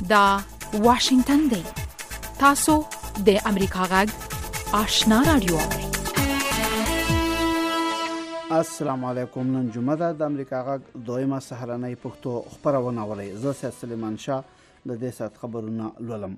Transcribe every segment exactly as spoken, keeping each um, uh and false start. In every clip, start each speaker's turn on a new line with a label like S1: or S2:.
S1: دا واشنگتن دی. تاسو د امریکا غږ آشنا رادیو.
S2: السلام علیکم. نن جمعه ده د امریکا غږ دویمه سهارنۍ پښتو خبرونه ولې زه سید سلیمان شاه د دې سات خبرونه لولم.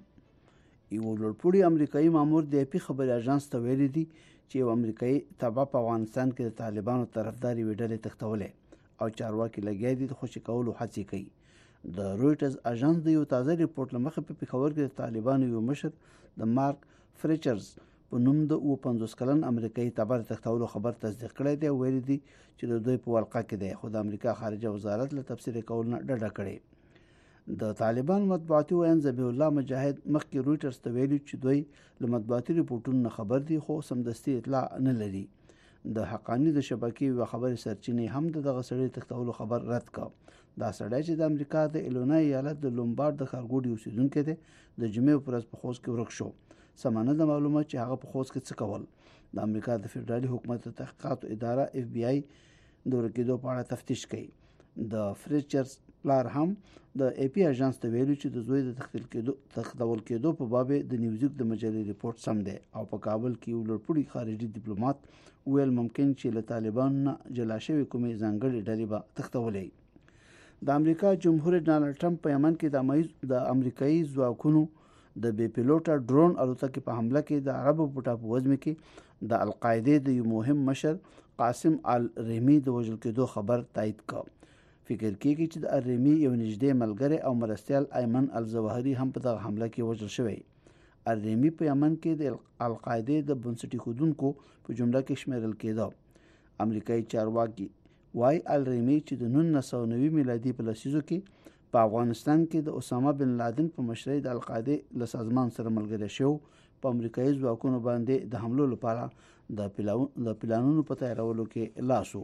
S2: یو لوړپوړی امریکایي مامور د اپی خبري اژانس ته ویلي دي چې یو امریکایي تبع په افغانستان کې د طالبانو طرفداري ویډلې تختولې او چارواکي لګیا دي د خوشي کولو هڅې کوي. د رويټرز اژانس د یو تازه ریپورت لمخې په پیښور کې د طالبانو یو مشر د مارک فریچرز په نوم د او پنځوس کلن امریکایي تبع تختولو خبر تصدیق کړی دی. ویلي دي چې د دوی په ولقه کې دی، خو د امریکا خارجه وزارت له تفسیر کول نه ډډه کړې. د طالبان مطبوعاتي وین ذبیح الله مجاهد مخکې رويټرز ته ویلي چې دوی له مطبوعاتي ریپورتونو نه خبر دي، خو سمدستي اطلاع نه لري. د حقانی د شبکې و خبري سرچینې هم دغه سړي تختولو خبر رد کړ. دا سړی چې د امریکا د ایلونای ایالت د لومبارد د ښارګوټي اوسیدونکی دی، د جمعې په ورځ په خوست کې ورک شو. سمانه د معلومات چې هغه په خوست کې څه کول. د امریکا د فدرالي حکومت د تحقیقاتو اداره اف بی آی د ورکېدو په اړه تفتیش کوي. د فریچرز پلار هم د ای پی اژانس ته ویلي چې د زوی د تختل کېدو تختول کېدو په باب د نیوزیک د مجلې ریپورت سم دی او په کابل کې یو لوړپوړی خارجي ډیپلوماټ ویل ممکن چې له طالبانو نه جلا شوی کومې ځانګړې ډلې به تختولې. د امریکا جمهور رئیس ډانلډ ټرمپ په یمن کې د امریکایي ځواکونو د بې پیلوټه ډرون الوتکې په حمله کې د عربو په ټاپووزمې کې د القاعده د یو مهم مشر قاسم الریمی د وژل کېدو خبر تایید کړ. فکر کېږي چې د الریمی یو نږدې ملګری او مرستیال ایمن الظواهري هم په دغه حمله کې وژل شوی. الریمی په یمن کې د القاعده د بنسټي خودونکو په جمله کې شمیرل کېده. امریکایي چارواکي وای الریمی چې د نولس سوه نوي میلادي په لسیزو کې په افغانستان کې د اسامه بن لادن په مشرۍ د القاعده له سازمان سره ملګری شو، په امریکایي ځواکونو باندې د حملو لپاره د د پلانونو په تیارولو کې لاسو.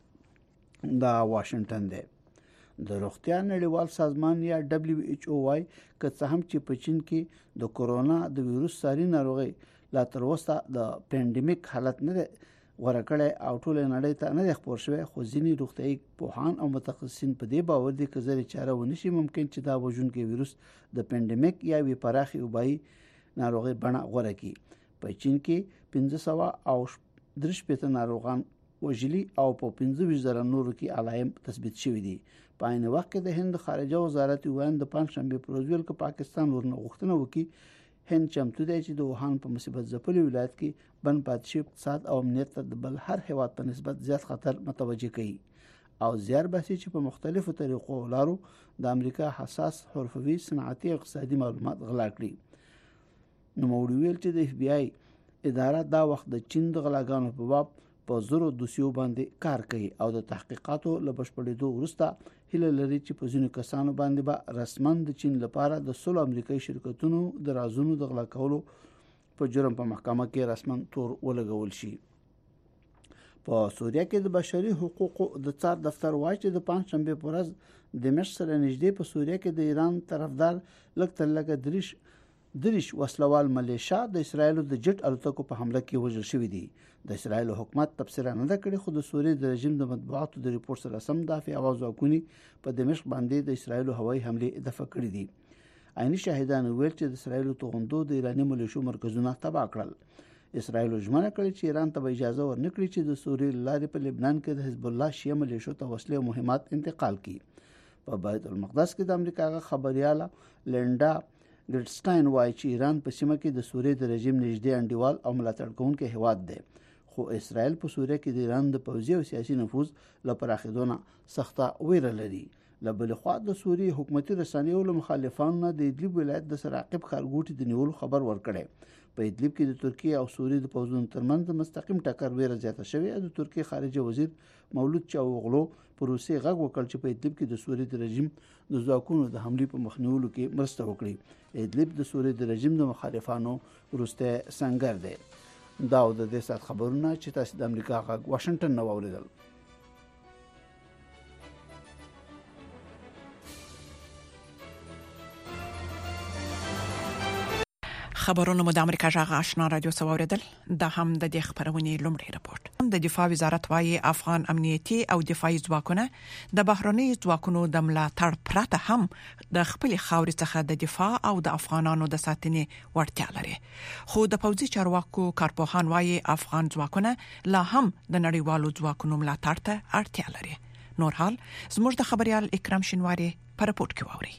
S2: دا واشنگټن دی. د روغتیا نړیوال سازمان یا دبليو ایچ او وايي که څه هم چې په چین کې د کورونا د ویروس ساري ناروغي لا تر اوسه د پاندیمیک حالت نه غوړه کړی او ټول نړۍ ته نه خبر شوی، خو ځینې روغتیايي پوهان او متخصصین په دې باور دي چې زری چاره ونشي ممکن چې دا وژونکي ویروس د پاندیمیک یا وی پراخي وبای ناروغي بڼه غوړه کړي. په چین کې پنځه سوه او درې شپېته ناروغان وژلي او په پنځه ویشت زره نورو کې علایم تثبیت شوي دي. په عین وخت کې د هند خارجه وزارت ویان د پنځشنبه پر ورځ ویل چې پاکستان ورنه غوښتنه وکړي هند چمتو دی چې د ووهان په مصیبت ځپلي ولایت کې بند پاتې شوي اقتصاد او امنیت ته د بل هر هیواد په نسبت زیات خطر متوجه کوي او زیار باسي چې په مختلفو طریقو لارو د امریکا حساس حرفوي صنعتي او اقتصادي معلومات غلا کړي. نوموړي ویل چې د اف بی آی اداره دا وخت د چین د غلاګانو په باب په زرو دوسیو باندې کار کوي او د تحقیقاتو له بشپړېدو وروسته هیله لري چې په ځینو کسانو باندې به رسماً د چین لپاره د سلو امریکایي شرکتونو د رازونو د غلا کولو په جرم په محکمه کې رسماً تور ولګول شي. په سوریه کې د بشري حقوقو د څار دفتر وایي چې د پنځشنبه په ورځ دمشق سره نږدې په سوریه کې د ایران طرفدار لږ تر لږه دریش دریش وسلوال ملیشیا د اسرایل د جټ الوتکو په حمله کې وژل شوی دي. د اسرایل حکومت تفسیر نه ده کړې، خو د سوریې د رژیم د مطبوعاتو د ریپورت سره سم دافع आवाज وکونی په دمشق باندې د اسرایل هوایي حمله دفع کړې دي. عیني شاهدان ویل چې د اسرایل توغندو د ایراني ملیشو مرکزونه تباه کړل. اسرایل ژمنه کړې چې ایران ته اجازه ورنکړي چې د سوریې لارې په لبنان کې د حزب الله شیعه ملیشو ته وسلې او مهمات انتقال کړي. په بیت المقدس کې د امریکا خبرياله لینډا ګریډسټاین وایي چې ایران په سیمه کې د سوریې د رژیم نږدې انډیوال او ملاتړ کوونکی هیواد دی، خو اسرائیل په سوریه کې د ایران د پوځي او سیاسي نفوذ له پراخېدو نه سخته ویره لري. له بلې خوا د سوریې حکومتي رسنیو له مخالفانو نه د ادلب ولایت د سراقب ښارګوټي د نیولو خبر ورکړی. په ادلب کې د ترکیې او سوریې د پوځونو ترمنځ د مستقیم ټکر ویره زیاته شوې او د ترکیې خارجه وزیر مولود چاوغلو په روسي غږ وکړ چې په ادلب کې د سوریې د رژیم د ځواکونو د حملې په مخنیولو کې مرسته وکړي. ادلب د سوریې د رژیم د مخالفانو وروستی سنگر دی. دا د دې سات خبرونه چې تاسو د امریکا غږ واشنگټن نه واوریدل.
S3: خبرونه مو د امریکا غږ آشنا رادیو څخه واوریدل. دا هم د دې خبرونې لومړی راپور. د دفاع وزارت وايي افغان امنیتي او دفاعي ځواکونه د بهرنۍ ځواکونو د ملاتړ پرته هم د خپل خاورې څخه د دفاع او د افغانانو د ساتنې وړتیا لري. خو د پوځي چارواکو کارپوهان وايي افغان ځواکونه لا هم د نړیوالو ځواکونو ملاتړ ته اړتیا لري. نور حال زموږ د خبريال اکرام شینواری په راپورټ کې واوري.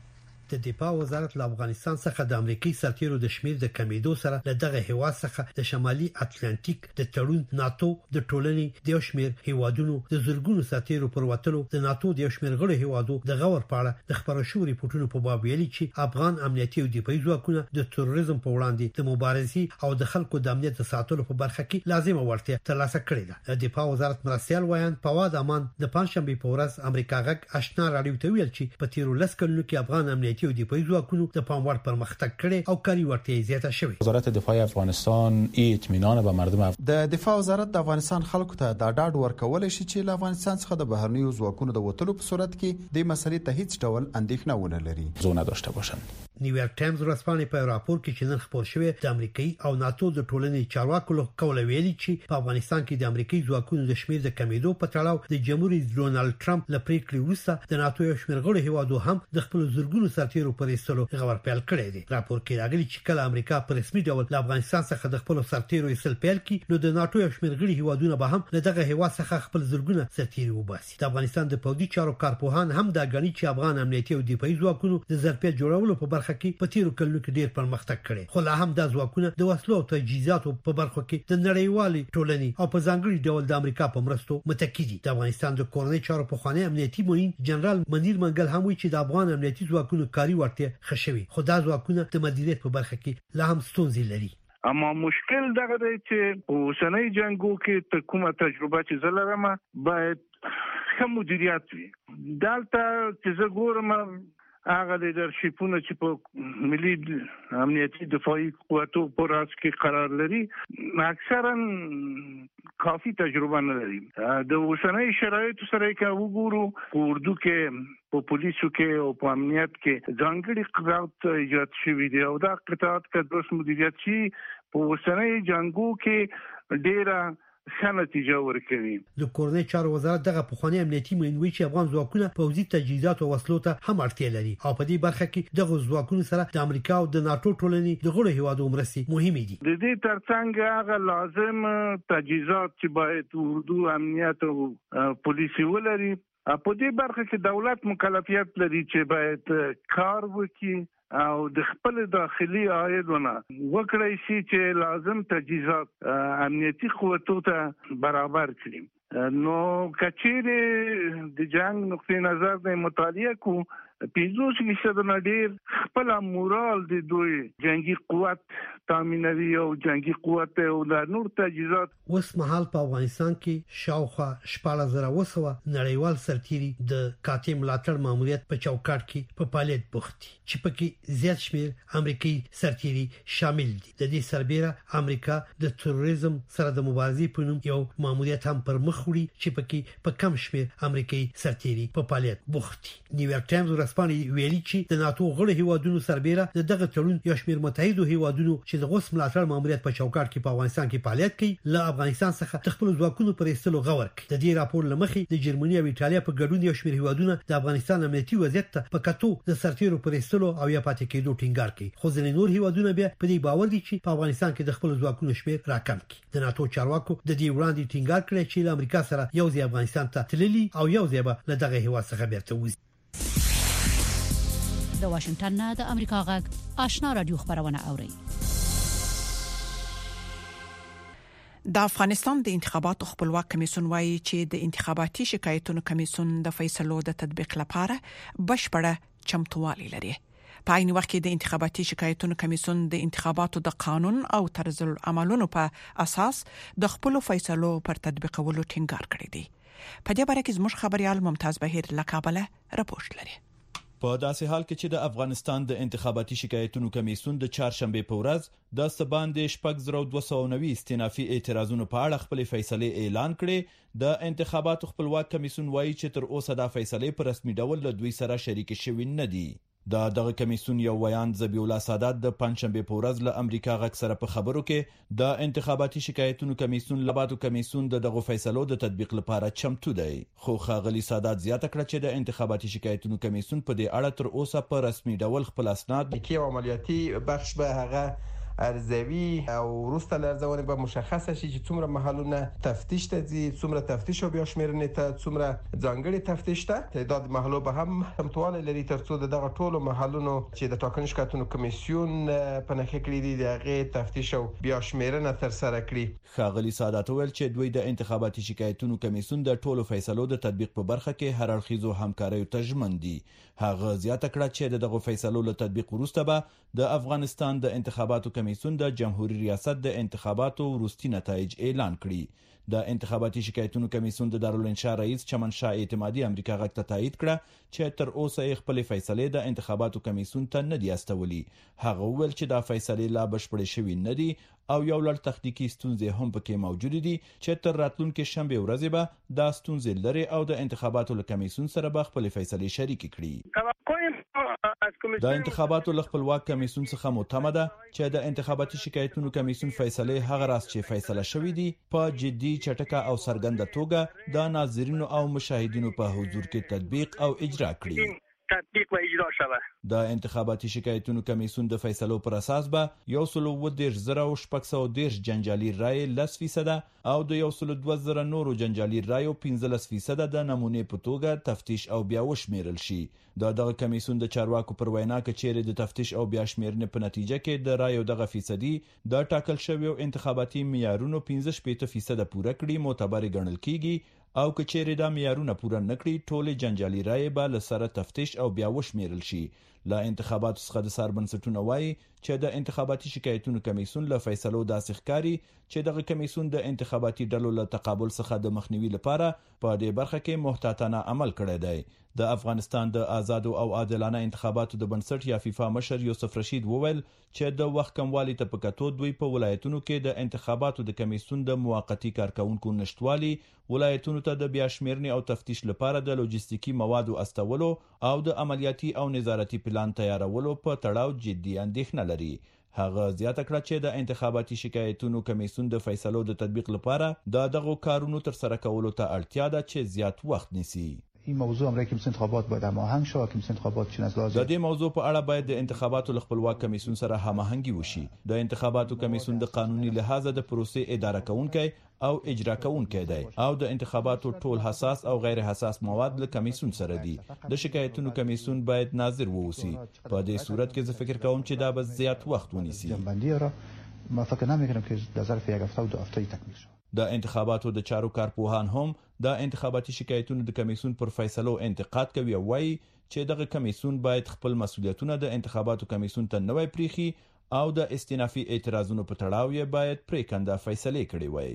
S4: د دفاع وزارت له افغانستان څخه د امریکای سرتیرو د شمیر د کمیدو سره له دغه هیواد څخه د شمالي اتلانتیک د تړون ناتو د ټولنې د شمیر هیوادونو د زورګونو سرتیرو پر وټلو د ناتو د شمیر غړي هیوادو د غور پاړه د خبرو شو ریپورتونو په باب ویلي چې افغان امنیتي او دفاعي ځواکونه د تروریزم په وړاندې د مبارزې او د خلکو د امنیت ساتلو په برخه کې لازمه وړتیا ترلاسه کړې ده. د دفاع وزارت مرستيال وایي فواد امان د پنځشنبه په ورځ امریکا غږ آشنا راډیو ته ویل چې په تیرو لس کلونو کې افغان امنیتي او دفاعي ځواکونو د پاموړ پرمختګ کړي او کاري وړتیا زیاته شوې.
S5: وزارت دفاع افغانستان اطمینان به مردم اف...
S6: د دفاع وزارت د افغانستان خلکو ته د ډاډ ورکول شي چې له افغانستان څخه د بهرنیو ځواکونو د وټلو په صورت کې د مسلې ته هیڅ ډول اندېښنه ونه لري.
S5: زونه داشته باشند.
S4: نیویارک ټایمز ورځپاڼې په راپور کې چې نن خبر شوی د امریکایي او ناتو د ټولنې چارواکو له قوله ویلي چې په افغانستان کې د امریکایي ځواکونو د شمیر د کمیدو په تړاو د جمهوریت ډونالد ټرمپ له پریکړې وروسته د ناتو یو شمیر غړي هیوادو هم د خپل زورګونو سرتیرو پر ایستلو غور پیل کړی دی. راپور کې راغلي چې کله امریکا په رسمي ډول له افغانستان څخه د خپل سرتیرو ایستل پیل کړي نو د ناتو یو شمیر غړي هیوادونه به هم له دغه هیواد څخه خپل زورګونه سرتیري وباسي. د افغانستان د پوځي چارو کارپوهان هم دا غني چې افغان امنیتي او دفاعي ځواکونو د ظرفیت جوړولو په برخه کې په تیرو کلونو کې ډیر پرمختګ کړي. خو لا هم د ځواکونو د وسلو او تجهیزاتو په برخه کې د نړیوالي ټولنې او په ځانګړي ډول د امریکا په مرستو متکی دي. د افغانستان د کورنۍ چارو په خوانی امنیتي معین جنرال منیر منګل هم وایي چې د افغان امنیتي ځواکونو کاري وړتیا خښوي خو دا ځواکونه د مدیریت په برخه کې لا هم ستونزې لري.
S7: اما مشکل دغه دی چې اوسنۍ جنگو کې کومه تجربه چې زلرم باید ښه مدیریت وي. دلته چې زه ګورم هغه لیدرشپونه چې په ملي امنیتي دفاعي قوتو په راس کې قرار لري اکثرا کافي تجربه نه لري. د اوسنۍ شرایطو سره کې وګورو اردو کې په پولیسو کې او په امنیت کې ځانګړي قطاعات ایجاد شوي دي او دا قطاعات کې درست مدیریت شي په اوسنۍ جنگو کې ډیره ښه نتیجه ورکوي.
S4: د کورنۍ چارو وزارت دغه پخوانی امنیتي مینوي چې افغان ځواکونه پوځي تجهیزات او وسلو ته هم اړتیا لري او په دې برخه کې دغه ځواکونو سره د امریکا او د ناتو ټولنې د غړو هیوادو مرستې مهمه دي.
S7: د دې ترڅنګ هغه لازم تجهیزات چې باید اردو امنیت او پولیسي ولري په دې برخه کې دولت مکلفیت لري چې باید کار وکړي او د خپل داخلي عایدونه وکړای شي چې لازم تجهیزات امنیتي قوتو ته برابر کړي. نو کچېره د جنگ نقطې نظر نه مطالعه کو پینځوس فیصد نه ډیر خپل مورال د دوی جنگي قوت تامینوي او جنگي قوت او د نور تجهیزات.
S4: اوس مهال په افغانستان کې شاوخوا شپږ زره وسوه نړیوال سرتیري د کاتې ملاتړ ماموریت په چوکاټ کې په فعالیت بوخت دي چې پکې زیات شمیر امریکایي سرتیري شامل دي. د دې سربېره امریکا د تروریزم سره د مبارزې په نوم یو ماموریت هم پر مخ وړي چې پکې په کم شمیر امریکایي سرتیري په فعالیت بوخت دي. نیویارک ټایمز ورځپاڼې ویلي چې د ناتو غړي هیوادونو سربېره د دغه تړون یو شمیر متحده هیوادونو چې د غوث ملاتړ ماموریت په چوکاټ کې په افغانستان کې فعالیت کوي له افغانستان څخه خپل ځواکونو پر ایستلو غور کوي. د دې راپور لمخې د جرمني او ایتالیا په ګډون یو شمیر هیوادونه د افغانستان امنیتي وضعیت ته په کتو د سرتیرو پر ایستلو او یا پاتې کېدو ټینګار کوي. خو ځینې نور هیوادونه بیا په دې باور دي چې په افغانستان کې د خپل ځواکونو شمیر راکم کړي. د ناتو چارواکو د دې وړاندې ټینګار کړی چې له امریکا سره یو ځای افغانستان ته تللی او یو ځای به له دغه هیواد څخه بیرته وځي.
S8: د واشنگټن نه د امریکا غږ آشنا رادیو خبرونه اوري.
S3: د افغانستان د انتخاباتو خپلواک کمیسیون وایي چې د انتخاباتي شکایتونو کمیسیون د فیصلو د تطبیق لپاره بشپړه چمتووالی لري. په عین وخت کې د انتخاباتي شکایتونو کمیسیون د انتخاباتو د قانون او طرز العملونو په اساس د خپل فیصلو پر تطبیقولو ټینګار کړی دی. په دې باره کې زموږ خبريال ممتاز بهیر له کابل راپورټ لري.
S9: په داسې حال کې چې د افغانستان د انتخاباتي شکایتونو کمیسیون د چهارشنبه په ورځ د سباندې شپږ زره دوه سوه نوي استینافي اعتراضونو په اړه خپل فیصله اعلان کړي، د انتخاباتو خپلواک کمیسیون وایي چې تر اوسه دا فیصله په رسمي ډول له دوی سره شریک شوی نه دي. د دغه کمیسون یو ویان ذبیح الله سادات د پنځشنبه په ورځ له امریکا غږ سره په خبرو کې د انتخاباتي شکایتونو کمیسون لبادو کمیسون د دغه فیصلو د تطبیق لپاره چمتو دی، خو ښاغلي سادات زیاته کړه چې د انتخاباتي شکایتونو کمیسون په دې اړه تر اوسه په رسمي ډول خپل اسناد
S10: کې عملیاتي بخش به هغه ارزوي او وروسته لرزونه به مشخصه شي چې څومره محلونه تفتیش ته ځي، څومره تفتیش او بیا شمیرنې ته څومره ځانګړي تفتیش ته تعداد محلو به هم همتواله لري ترڅو دغه ټولو محلونو چې د ټاکنو شکایتونو کمیسیون په نخښه کړی دي دغه تفتیش او بیا شمیرنه تر سره کړي.
S9: ښاغلي سادات ویل چې دوی د انتخاباتي شکایتونو کمیسیون د ټولو فیصلو د تطبیق په برخه کې هر اړخیزو همکاریو ته ژمن دي. هغه زیاته کړه چې دغه فیصلو له تطبیق وروسته به د افغانستان د انتخاباتو کمیسیون د جمهوریت ریاست د انتخاباتو وروستي نتایج اعلان کړي. د انتخاباتي شکایتونو کمیسیون د دارالانشا رئیس چمن شاه اعتمادي امریکا غږ ته تایید کړه چې تر اوسه یې خپل فیصلې د انتخاباتو کمیسیون ته نه دي استولي. هغه ویل چې دا فیصلې لا بشپړې شوې نه دي او یو لړ تخنیکی ستونزې هم پکې موجود دي چې تر راتلونکي شنبه ورځ به دا ستونزې لري او د انتخاباتو کمیسیون سره به خپل فیصلې شریک کړي. د انتخاباتو خپلواک کمیسیون څخه متمه ده چې د انتخاباتي شکایتونو کمیسیون فیصلې هغه راز چې فیصله شوې دي په جدي چټکه او سرګند توګه د ناظرینو او مشاهدینو په حضور کې تطبیق او اجرا کړي.
S11: تطبیق و اجرا شوه.
S9: د انتخاباتي شکایتونو کمیسیون د فیصلو پر اساس به یو سل و دیرش زره او شپږ سوه دیرش جنجالي رای لس فیصده او د یو سل دوه زره نورو جنجالي رای پنځلس فیصده د نمونې په توګه تفتیش او بیا وشمیرل شي. د دغه کمیسیون د چارواکو پر وینا کې چیرې د تفتیش او بیا شمیرنې په نتیجه کې د رای دغه فیصدي د ټاکل شوی انتخاباتي معیارونو پنځه شپږ فیصده پوره کړي معتبر ګڼل کیږي او که چیرې دا معیارونه پوره نکړي ټول جنجالي رای به له سره تفتیش او بیا وشمیرل شي. لا انتخاباتو څخه د سر بنسټونه وایي چې د انتخاباتي شکایتونو کمیسیون له فیصلو داسې ښکاري چې دغه کمیسیون د انتخاباتي ډلو له تقابل څخه د مخنیوي لپاره په دې برخه کې محتاطانه عمل کړی دی. د افغانستان د آزادو او عادلانه انتخاباتو د بنسټ یا فیفا مشر یوسف رشید وویل چې د وخت کموالي ته په کتو دوی په ولایتونو کې د انتخاباتو د کمیسیون د موقتی کارکونکو نشټوالي ولایتونو ته د بیا شمیرنې او تفتیش لپاره د لوجستیکي موادو استولو او د عملیاتي او نظارتي پلان تیارولو په تړاو جدي اندېښنه لري. هغه زیاته کړه چې د انتخاباتي شکایتونو کمیسیون د فیصلو د تطبیق لپاره د دغه کارونو تر سره کولو ته اړتیا ده چې زیات وخت نیسي.
S5: این موضوع امر کمیسیون انتخابات باید هماهنگ شود. کمیسیون انتخابات چین از لحاظ
S9: د دې موضوع په اړه باید د انتخاباتو خپلواک کمیسیون سره هماهنګي وشي. د انتخاباتو کمیسیون د قانوني لحاظه د پروسې اداره کوونکی او اجرا کوونکی دی او د انتخاباتو ټول حساس او غیر حساس مواد له کمیسیون سره دي. د شکایتونو کمیسیون باید ناظر ووسی. په دې صورت کې زه فکر کوم چې دا به زیات وخت ونیسي.
S5: جنبندی را ما فکر نمی‌کنم که در ظرف یک هفته و دو هفته تکمیل شود.
S9: د انتخاباتو د چارو کارپوهان هم د انتخاباتي شکایتونو د کمیسیون پر فیصلو انتقاد کوي او وایي چې دغه کمیسیون باید خپل مسولیتونه د انتخاباتو کمیسیون ته نوی پریخي او د استینافي اعتراضونو په تړاو یې باید پریکنده فیصلې کړي وای.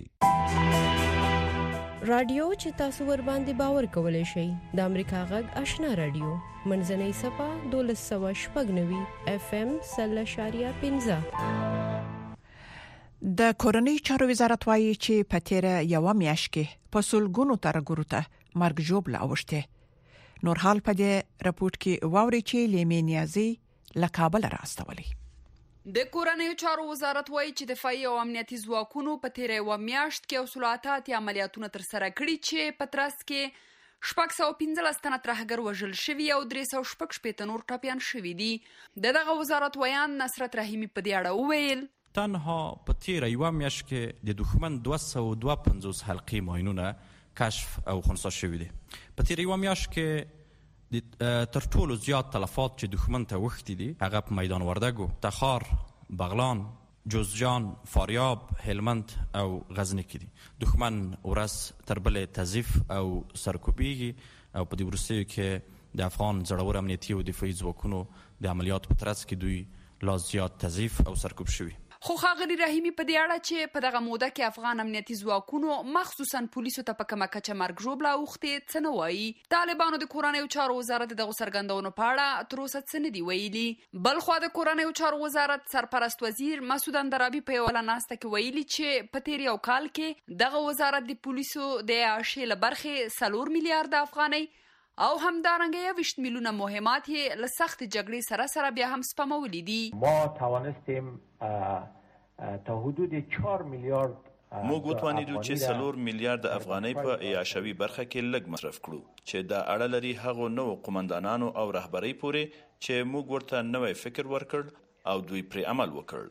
S12: رادیو چې تاسو ور باندې باور کولای شئ د امریکا غږ آشنا رادیو منځنۍ صفه دولس سوه شپږ نوي اف ام سل اشاریه پنځه.
S3: د کورنۍ چارو وزارت وایي چې په تیر یو میاشت کې په سلګونو ترګورو ته مرګ ژوبله اوښته. نور حال په دې راپورټ کې واوري چې لیمینیازي له کابل راستولي.
S13: د کورنۍ چارو وزارت وایي چې دفاعي او امنیتي ځواکونو په تیر یو میاشت کې اصلاحات عملیاتونه تر سره کړي چې په ترڅ کې شپږ سوه پنځلس تنه ترهګر وژل شوي او درې سوه شپږ شپېته نور ټپیان شوي دي. د دغه وزارت ویان نصرت رحیمي په دې اړه وویل
S14: تنها په تیر یو میاشت کې د دښمن دوه سوه دوه پنځوس حلقې ماینونه کشف او خنثی شوي دي. په تیر یو میاشت کې د تر ټولو زیات تلفات چې دښمن ته وښتي دي هغه په میدان وردګو، تخار، بغلان، جوزجان، فاریاب، هلمند او غزنی کې دي. دښمن ورځ تر بلې تضعیف او سرکوبیږي او په دې وروستیو کې د افغان زړور امنیتي او دفاعي ځواکونو د عملیاتو په ترڅ کې دوی لا زیات تضعیف او سرکوب شوي.
S13: خو ښاغلي رحیمي په دې اړه چې په دغه موده کې افغان امنیتي ځواکونو مخصوصا پولیسو ته په کومه کچه مرګ ژوبله اوښتې څه نه وایي. طالبانو د کورنیو چارو وزارت دغه څرګندونو په اړه تر اوسه څه نه دي ویلي. بلخوا د کورنیو چارو وزارت سرپرست وزیر مسعود اندرابي په یوه ناسته کې ویلي چې په تیر یو کال کې دغه وزارت د پولیسو د اعاشې له برخې څلور میلیارډ افغانۍ او همدارنګه یویشت میلیونه مهمات یې له سخت جګړې سره سره بیا هم سپمولي دي.
S11: ما توانستیم تا حدود چهار میلیارد
S9: موږ وتوانیدو چې څلور میلیارډ افغانۍ په عیاشوي برخه کې لږ مصرف کړو چې دا اړه لري هغو نوو قومندانانو او رهبرۍ پورې چې موږ ورته نوی فکر ورکړ او دوی پرې عمل وکړ.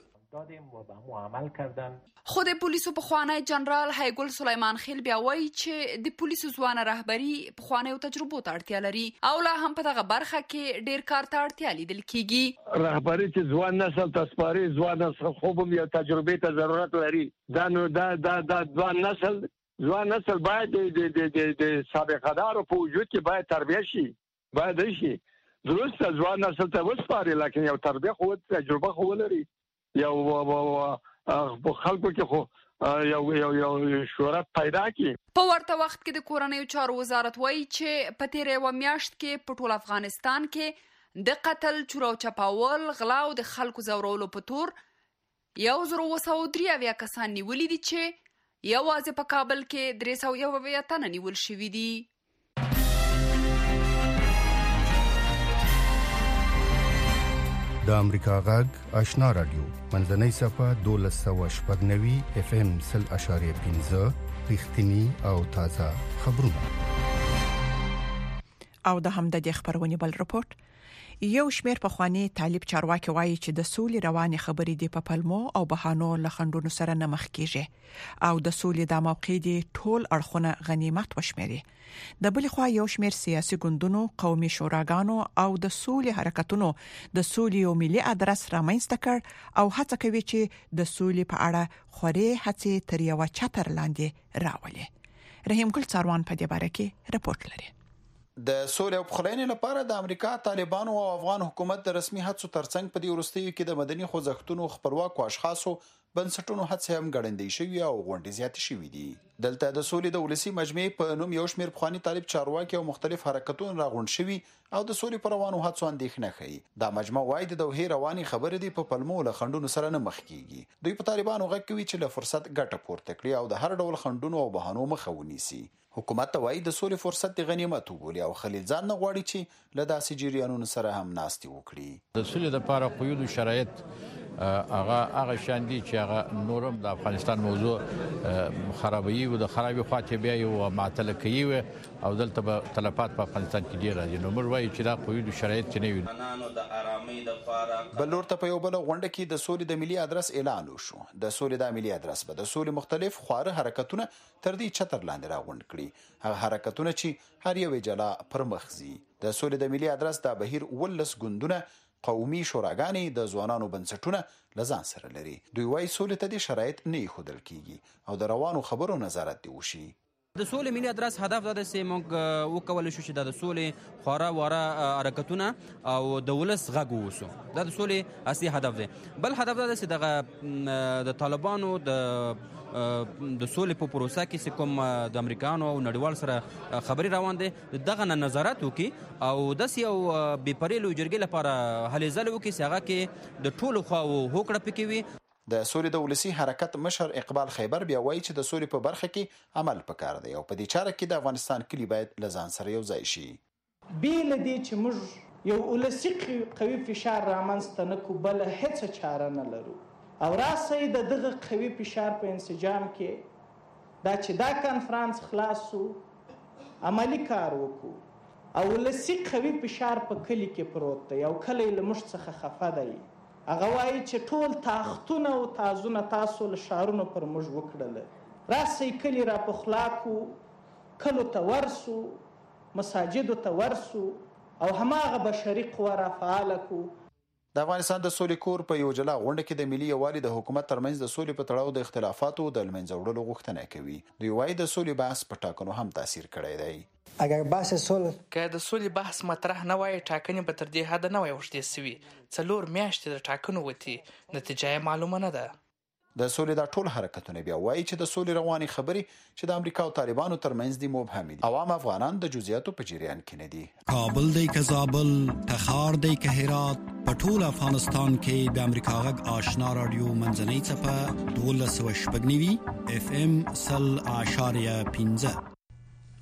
S13: خو د پولیسو پخوانی جنرال هیګل سلیمان خیل بیا وایي چې د پولیسو ځوانه رهبري پخوانیو تجربو ته اړتیا لري او لا هم په دغه برخه کې ډیر کار ته اړتیا لیدل کیږي.
S15: رهبري چې ځوان نسل ته سپاري، ځوان نسل خو هم یو تجربه ته ضرورت لري. دا نو دا دا دا ځوان نسل ځوان نسل باید د د د سابقه دارو په وجود کې باید تربیه شي، باید شي درسته ځوان نسل ته وسپاري، لکه یو تربیه خو تجربه خو لري، یو په خلکو کې خو یو یو یو شهرت پیدا کی.
S13: په ورته وخت کې د کورنیو چارو وزارت وایي چې په تیرې یوه میاشت کې په ټول افغانستان کې د قتل، چور او چپاول، غلا او د خلکو ځورولو په تور یو زر اوه سوه درې اویا کسان نیولي دي چې یوازې په کابل کې درې سوه یو اویا تنه نیول شوي دي.
S16: د امریکا غږ آشنا رادیو منځنۍ صفه دولس سوه شپږ نوي اف ام سل اشاریه پنځه رښتینی او تازه خبرونه.
S3: او د همدې خبرونه بل رپورت یو شمیر پخوانی طالب چارواکي وایي چې د سولې رواني خبرې دی په پلمو او بهانو لخندونو سره نه مخ کیږي او د سولې د موقع دی ټول اړخونه غنیمت وشمېري. د بل خوا یو شمیر سیاسي ګوندونو، قومي شوراګانو او د سولې حرکتونو د سولې او ملي ادرس رامنځته کړ او هڅه کوي چې د سولې په اړه خوري هڅې تر یو چتر لاندې راولي. رحیم ګل څاروان په دې باره کې رپورت لري.
S6: د سولې او پخلاینې لپاره د امریکا، طالبانو او افغان حکومت د رسمي هڅو ترڅنګ په دې وروستیو کې د مدني خوځښتونو، خپلواکو اشخاصو، بنسټونو هڅې هم ګړندې شوي او غونډې زیاتې شوي دي. دلته د سولې د ولسی مجمع په نوم یو شمیر پخوانی طالب چارواکي او مختلف حرکتونه راغونډ شوي او د سولې پر روانو هڅو اندېښنه ښيي. دا مجمع وايي د دوحې رواني خبرې دی په پلمو له خندونو سره نه مخ کیږي. دوی په طالبانو غږ کوي چې له فرصت ګټه پورته کړي او د هر ډول خندونو او بهانو مخه ونیسي. حکومت ته وايي د سولې فرصت د غنیمت وبولي او خلیل ځان نه غواړي چې له داسې جریانونو سره هم ناستي وکړي.
S17: د سولې لپاره قیود شرایط هغه هغه شان دي چې هغه نورم د افغانستان موضوع خرابوي او د خرابې خواته بیا یو معطل کوي او دلته به تلفات په افغانستان کې ډیر راځي. نو موږ وایي چې دا قیود شرایط چې نه وي.
S6: بل ورته په یو بل غونډه کې د سولې د ملي ادرس اعلان وشو. د سولې د ملي ادرس به د سولې مختلف خواره حرکتونه تر دې چتر لاندې راغونډ کړي. هغه حرکتونه چې هر یو جلا پر مخ ځي. د سولې د ملي ادرس د بهیر ولس ګوندونه، قومي شوراګانې، د ځوانانو بنسټونه لزان سره لري. دوی وايي سولې ته د شرایط نه خودل کیږي او د روانو خبرو نظارت دی وشي.
S18: د سولې ملي ادرس هدف دا دی چې موږ وکول شو چې د سولې خورا واره حرکتونه او د ولس غږ ووسو. دا د سولې اصلي هدف دی. بل هدف دا دی چې دغه د طالبانو د د سولې په پروسه کې کوم د امریکایانو او نړیوال سره خبري روان دي دغه نظارت وکي او د یو بې پریلو جرګې لپاره هلې ځلې وکي چې هغه کې د ټولو خواو هوکړه پکې وي.
S6: د سولې د ولسی حرکت مشر اقبال خیبر بیا وایي چې د سولې په برخه کې عمل پکار دی او په دې چاره کې د افغانستان کلی باید لزان سره یو ځای شي.
S19: بیل دي چې موږ یو ولسی قوي فشار رامنځته نه کو بل هیڅ چاره نه لرو او راسي د دغه قوي فشار په انسجام کې دا چې دا کانفرنس خلاصو عملی کار وکړو او ولسی قوي فشار په کلی کې پروت دی او کلی له موږ څخه خفه دی. هغه وایي چې ټول تاختونه او تازونه تاسو له شارونو پر موږ وکړل. راسي کلی را په خلاکو کلو ته ورسو، مساجدو ته ورسو او هماغه بشري قوه را فعاله کو.
S6: د افغانستان د سولې کور په یو جلا غونډه کې د ملي یووالي د حکومت ترمنځ د سولې په تړاو د اختلافاتو د لمنځه وړلو غوښتنه کوي. دوی وایي د سولې بحث په ټاکنو هم تاثیر کړی دی.
S20: اگر بحث صلح که د سولې بحث مطرح نه وای ټاکنې به تر دې حد نه وای اوږدې سوي. څلور میاشتې د ټاکنو وتی نتیجه معلومه نه ده.
S6: د سولې د ټول حرکتونه بیا وایي چې د سولې رواني خبرې چې د امریکا او طالبانو ترمنځ دي مبهم دي. عوام افغانان د جزئیاتو په جریان کې نه دي.
S21: کابل دی که زابل، تخار دی که هرات، په ټول افغانستان کې د امریکا غږ آشنا رادیو منځنۍ صفه دولس سوه شپږ نوي اف ام سل اشاریه پنځه.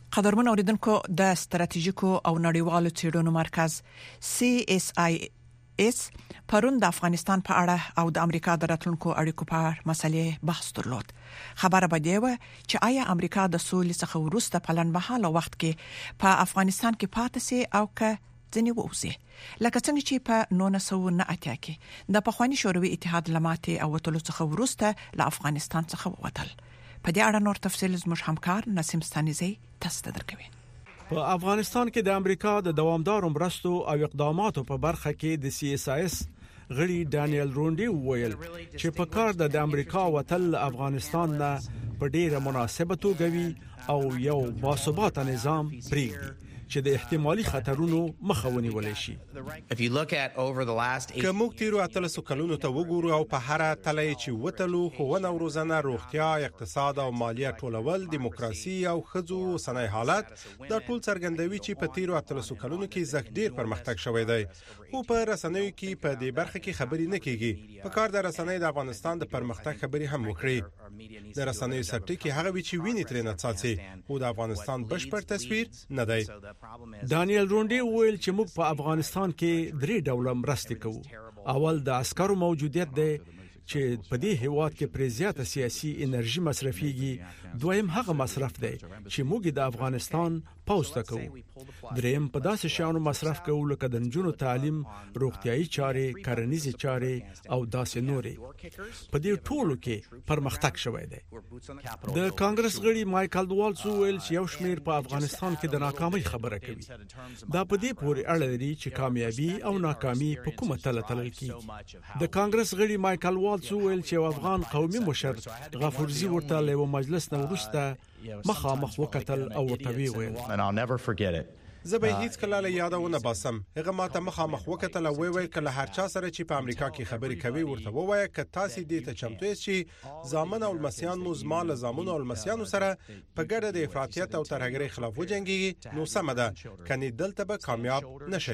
S3: قدرمن اوریدونکو د ستراتیژیکو او نړیوالو څېړنو مرکز سی اس آی اس پرون د افغانستان په اړه او د امریکا د راتلونکو اړیکو په مسلې بحث درلود. خبره به دی و چې آیا امریکا د سولې څخه وروسته په لنډمهاله وخت کې په افغانستان کې پاتې سي او که ځنی ووزي لکه څنګه چې په نولس سوه نه اتیا کې د پخوانی شوروي اتحاد لماتې او وټلو څخه وروسته له افغانستان څخه ووتل. په دې اړه نور تفصیل زموږ همکار نسیم ستانیزی تاسو ته درکوي.
S1: په افغانستان کې د امریکا د دوامدار مرستو او اقداماتو په برخه کې د سی اس آی اس غړي ډانیل رونډي وویل چې په کار د امریکا وتل افغانستان نه په ډیره مناسبه توګه وي او یو باثباته نظام پرېږدي چې د احتمالي خطرونو مخه ونیول شي.
S22: که موږ تیرو اتلسو کلونو ته وګورو او په هر تله چې وتلو ښوونه او روزنه، روغتیا، اقتصاد او مالیه ټولول، دیموکراسي او ښځو اوسنی حالت دا ټول څرګندوي چې په تیرو اتلسو کلونو کې زښت ډیر پرمختګ شوی دی. خو په رسنیو کې په دې برخه کې خبرې نه کیږي. په کار د رسنیو د افغانستان د پرمختګ خبرې هم وکړي. د رسنیو سرټکی هغه وی چې ویني ترې نه څاڅي او د افغانستان بشپړ تصویر نه دی.
S1: ډانیل رونډي وویل چې موږ په افغانستان کې درې ډوله مرستې کوو. اول د عسکرو موجودیت دی چې په دې هیواد کې پر زیاته سیاسي انرژي مصرفيږي. دویم هغه مصرف دی چې موږ د افغانستان پوسټ کوو. دریم په داسې شیانو مصرف کوو لکه د نجونو تعلیم، روغتيایي چارې، کرنیزي چارې او داسې نورې. په دې ټولو کې پرمختګ شوی دی. د کانګرس غړي مایکل والز ویل چې یو شمېر په افغانستان کې د ناکامۍ خبره کوي. دا په دې پورې اړه لري چې کامیابی او ناکامي په کومه تله تلل کیږي. د کانګرس غړي مایکل والز ویل چې افغان قومي مشر غفورزي ورته له مجلس نه وروسته مخامخ وکتل او ورته ویل
S22: زه به هیڅ کله له یادونه باسم. هغه ماته مخامخ وکتل او وی کله هر چا سره چې په امریکا کې خبرې کوي ورته ووایه ک تاسو دې ته چمتو یې چې ځامن او المسیان مو زما له زامن او المسیانو سره په ګډه د افراطیت او ترهګرۍ خلاف وجنګيږي نو سم ده، کني دلته به کامیاب نشي.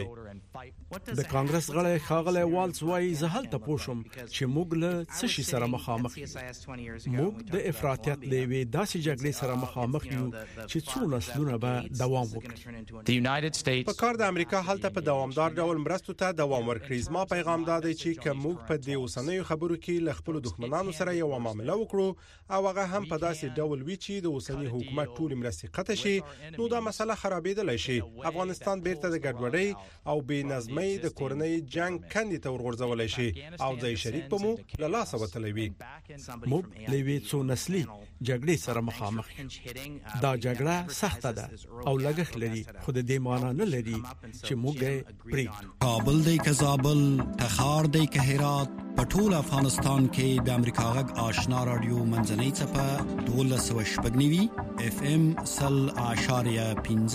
S1: د کانګرس غړی ښاغلی والز وايي زه هلته پوښم چې موږ له څه شي سره مخامخ یو. موږ د افراطیت له وی داسې جګړې سره مخامخ یو چې څو نسلونه به دوام وکړي.
S22: په کار د امریکا هلته په دوامدار ډول مرستو ته دوام ورکړي. زما پیغام دا دی چې که موږ په دې اوسنیو خبرو کې له خپل دښمنانو سره یو معامله وکړو او هغه هم په داسې ډول وي چې د اوسنی حکومت ټول مرستې قطع شي نو دا مسله خرابېدلی شي. افغانستان بیرته د ګډوډۍ او بې نظمۍ د کورنۍ جنگ کندې ته ورغورځولی شي او ځای شریک په مو له لاسه وتلی وي.
S1: موږ له یوې څو نسلي جګړې سره مخامخ یو. دا جګړه سخته ده او لګښت لري خو د دې معنا نه لري چې موږ پرېږدو.
S21: کابل دی که زابل، تخار دی که هرات، په ټول افغانستان کې د امریکا غږ آشنا رادیو منځنۍ څپه دولس سوه شپږ نوي اف ام سل اعشاریه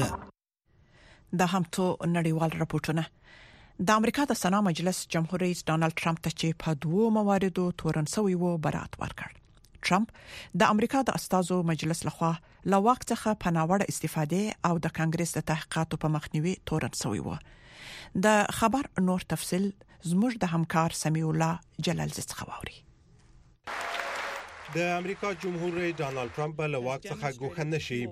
S21: پنځه.
S3: دا هم تو نړیوال راپورټونه. د امریکا د سنا مجلس جمهور رئیس ډانلډ ټرمپ ته چې په دوو مواردو تورن شوی و برات ورکړ. ټرمپ د امریکا د استازو مجلس لخوا له وخت څخه په ناوړه استفاده او د کانګرس د تحقیقاتو په مخنیوي تورن شوی و. د خبر نور تفصیل زموږ د همکار سمیع الله جلال څخه واوري.
S22: د امریکا جمهور رئیس ډانلډ ټرمپ له واک څخه ګوښه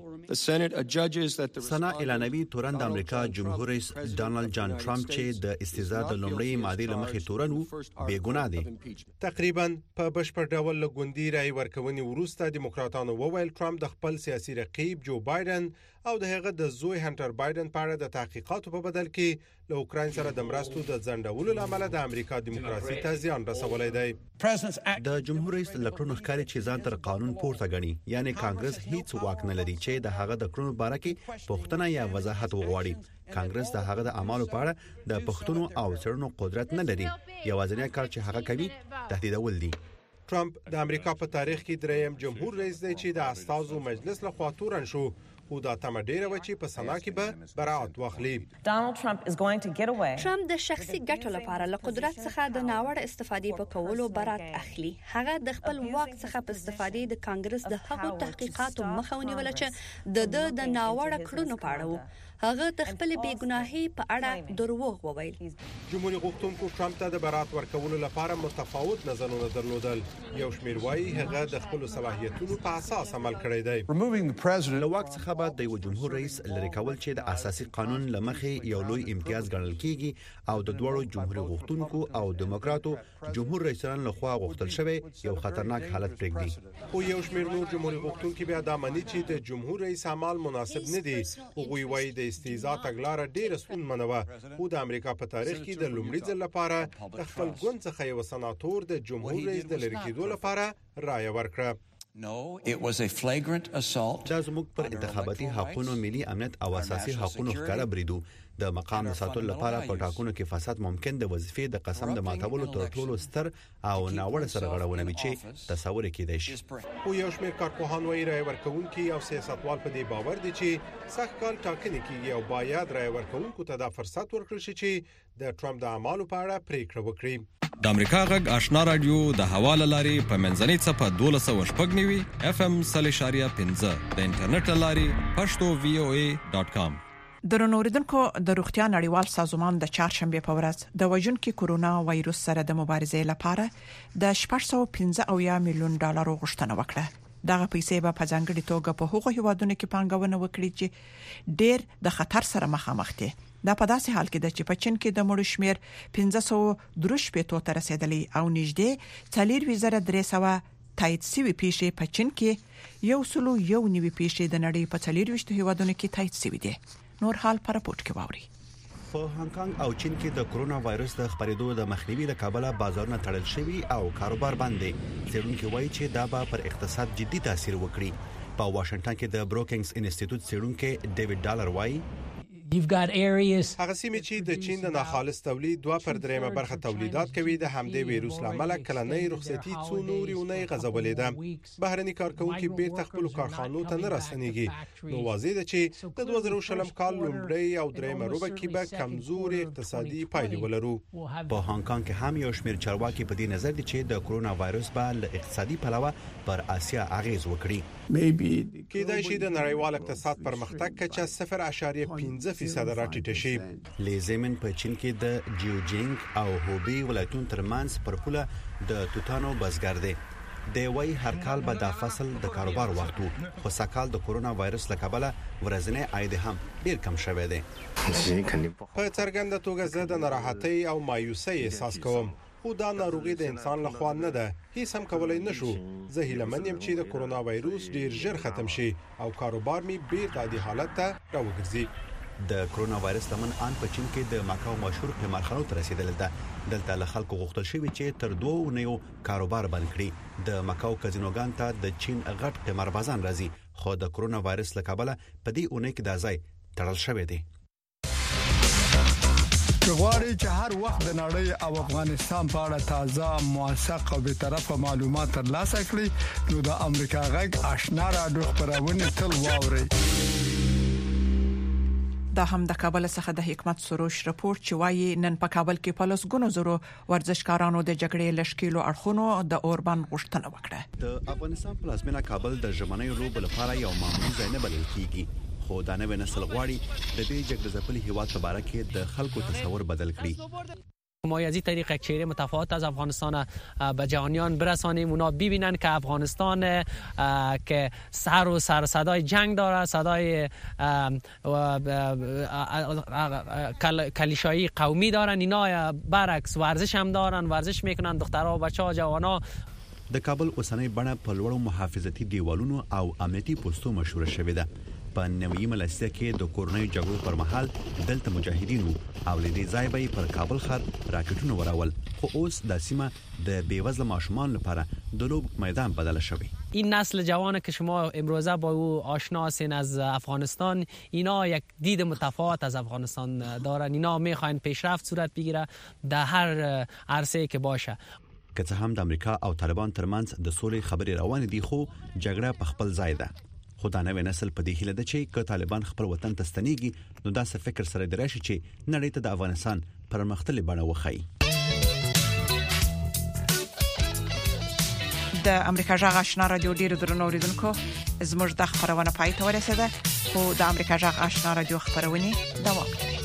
S22: نشي.
S23: سنا اعلانوي تورن د امریکا جمهور رئیس ډانلډ جان ټرمپ چې د استیزا د لومړی ماده لمخې تورن وو بې ګناه دي.
S22: تقریبا په بشپړ ډول له ګوندي رای ورکونې وروسته دیموکراتانو وویل ټرمپ د خپل سیاسي رقیب جو بایدن او د هغه د زوی هانټر بایدن په اړه د تحقیقاتو په بدل کې له اوکراین سره د مرستو د ځنډولو لامل د امریکا دیموکراسي ته زیان رسولی دی.
S23: د جمهور رئیس لکړو ښکاري چې ځان تر قانون پورته غني، یعنی کانګرس هیڅ واک نه لري چې د هغه د کړنو باره کې پوښتنه یا وضاحت وغواړي. کانګرس د هغه د اعمالو په اړه د پښتنو او څېړنو قدرت نه لري. یوازینی کار چې هغه کوي تهدیدول دي.
S22: ټرمپ د امریکا په تاریخ کې دریم جمهور رئیس دی چې د استازو مجلس لخوا تورن شو. او دا تمه ډیره و چې په سنا کې به برائت واخلي.
S24: ټرمپ د شخصي ګټو لپاره له قدرت څخه د ناوړه استفادې په کولو برائت اخلي. هغه د خپل واک څخه په استفادې د کانګرس د هغو تحقیقاتو مخه ونیول چې د د ناوړه کړنو په اړه هغه د خپل بیګناهي په اړه دروغ وویل.
S22: جمهوریت غوښتونکو ټرمپ ته د برات ورکولو لپاره متفاوت نظرونه درلودل. یو شمېر وايي هغه د خپل صلاحیتونو په اساس عمل کړی دی.
S23: له واک څخه بعد د جمهور رئیس لری کول چې د اساسي قانون لمخې یو لوی امتیاز ګڼل کیږي او د دوړو جمهوریت غوښتونکو او دیموکراتو جمهور رئیسان لخوا غوښتل شوی یو خطرناک حالت پرېږدي.
S22: خو یو شمېر نور جمهوریت غوښتونکو بیا د امنیت چې د جمهور رئیس اعمال مناسب نه دي. هغوی وايي د استیزا تګلارې ډېر ستونمنه و د امریکا په تاریخ کې د لومړي ځل لپاره د خپل ګوند څخه یو سناتور د جمهور رئیس د لری کېدو لپاره رائے ورکړه.
S2: No, it was a flagrant assault.
S23: دا زموږ پر انتخاباتي حقونو، ملي امنیت او اساسي حقونو ښکارا بریدو. د مقام ساتلو لپاره په ټاکنو کې فساد ممکن د وظیفې د قسم د ماتولو تر ټولو ستر او ناوړه سرغړونه وي چې تصور کېدای شي.
S22: خو یو شمېر کارپوهان وايي رائے ورکوونکي او سیاستوال په دې باور دي چې سخت کال ټاکنې کېږي او باید رائے ورکوونکو ته دا فرصت ورکړل شي چې د ټرمپ د اعمالو په اړه پریکړه وکړي.
S4: د امریکا غږ آشنا رادیو د حواله لاري په منځنۍ صفه دولس سوه شپږ نوي اف ام صلی شاریه پنځه د انټرنیټ لاري پښتو وی او ای ډاټ کام.
S3: درنوریدونکو د روغتیا نړیوال سازمان د چهارشنبه په ورځ د وژونکي کورونا وایروس سره د مبارزې لپاره د شپږ سوه پنځه اویا میلیون ډالر غوښتنه وکړه. دغه پیسې به په ځانګړي توګه په هغو هیوادونو کې پانګونه وکړي چې ډېر د خطر سره مخامخ دي. دا په داسې حال کې ده چې په چین کې د مړو شمیر پنځه سوه درې شپېته ته رسیدلی او نږدې څلور وزره درې سوه تایید شوي پیښې په چین کې یو سلو یو نوي پیښې د نړۍ په څلور وشت هیوادونو کې تایید شوي دي. نور حال پر راپورټ کې واوري.
S23: په هانګ کانګ او چین کې د کرونا وایرس د خپرېدو د مخنیوي د کابل بازارونه تړل شوي او کاروبار باندې څېړونکو وایي چې دا به پر اقتصاد جدي تاثیر وکړي. په واشنگټن کې د بروکینګز انسټیټیوټ څېړونکو ډیوډ ډالر وایي
S22: هغه سیمې چې د چین د ناخالص تولید دوه پر درېمه برخه تولیدات کوي د همدې ویروس لامل کلنۍ رخصتي څو نوري اونۍ غځولې ده. بهرني کارکونکو بیرته خپل کارخانو ته نه راستنیږي. نو واضح ده چې د دوه زره شلم کال لومړی او درېمه روبه کې به کمزوري اقتصادي پایلې ولرو.
S23: په هانګ کانګ کې هم یو شمېر چارواکي په دې نظر دي چې د کرونا وایرس به له اقتصادي پلوه پر آسیا اغیز وکړي.
S22: کېدای شي د نړیوال اقتصاد پرمختګ کچه صفر اعشاریه پنځه فیصد راټیټه شي.
S23: لیزمن په چین کې د جیوجینګ او هوبی ولایتونو ترمنځ پر پوله د توتانو بازګر دی. د وای هر کال به د فصل د کاروبار وخت وو، خو سکهال د کرونا وایرس له کبله ورځنی عاید هم ډیر کم شوی دی.
S22: په څرګنده توګه زه د ناراحتۍ او مایوسۍ احساس کوم. خو دا ناروغي د انسان لخوا نه ده. هیڅ هم کولای نشو. زه هیله من یم چې د کرونا وایروس ډیر ژر ختم شي او کاروبار می بیرته عادي حالت ته راوګرځي.
S23: د کرونا وایرس لمن ان په چین کې د ماکاو مشهور قمارخانو ته رسیدل ده. دلته له خلکو غوښتل شوی چې تر دوه اونیو کاروبار بند کړي. د ماکاو کازینوګان ته د چین غټ قماربازان راځي، خو د کرونا وایرس له کبله په دې اونۍ کې د ځای تړل شوی دی.
S7: غواړي چې هر وخت د نړۍ او افغانستان په اړه تازه، موثق او به طرفه معلومات ترلاسه کړئ نو د امریکا غږ آشنا رادیو خبرونه تل واورئ.
S3: دا هم د کابل څخه د حکمت سروش راپورټ چې وايي نن په کابل کې په لسګونو زرو ورزشکارانو د جګړې لشکېلو اړخونو د اوربان غوښتنه وکړه.
S23: د افغانستان پلازمینه کابل د ژمنۍ لوبو لپاره یو معمولی ځای نه بلل کیږي، خو دا نوې نسل غواړي د دې جګړې ځپلي هیواد په اړه کې د خلکو تصور بدل کړي.
S8: ما از این طریق یک چهره متفاوت از افغانستان به جهانیان برسانیم، اونا ببینن که افغانستان که سر و سر صدای جنگ داره، صدای کلیشایی قومی دارن، اینا برعکس ورزش هم دارن، ورزش میکنن، دخترها و بچه‌ها جوانا.
S23: د کابل اوسنۍ بڼه په لوړو محافظتي دیوالونو او امنیتي پوسټو مشهور شوې ده. په نوې ملسته کې د کورنۍ جګړو پر مهال دلته مجاهدینو او لدی ځای به پر کابل ښار راکټونه وراول، خو اوس د سیمه د بیوزله ماشومان لپاره د لوب میدان بدل شوی.
S8: این نسل جوان که شما امروزه با او آشنا هستین از افغانستان، اینا یک دید متفاوت از افغانستان دارن. اینا میخواین پیشرفت صورت بگیره در هر عرصه‌ای که باشه.
S23: که څه هم د امریکا او طالبان ترمنځ د سولې خبرې روانې دي، خو جګړه په خپل ځای ده. خو دا نوې نسل په دې هیله ده چې که طالبان خپل وطن ته ستنېږي نو دا څه فکر سره درشي چې نړۍ ته د افغانستان پرمختللې بڼه وښایي.
S3: د د امریکا جغ آشنا رادیو ډیر درنو اوریدونکو زموږ د خبرونه پای ته ورسیده خو د امریکا جغ آشنا رادیو خبرونه دوام لري.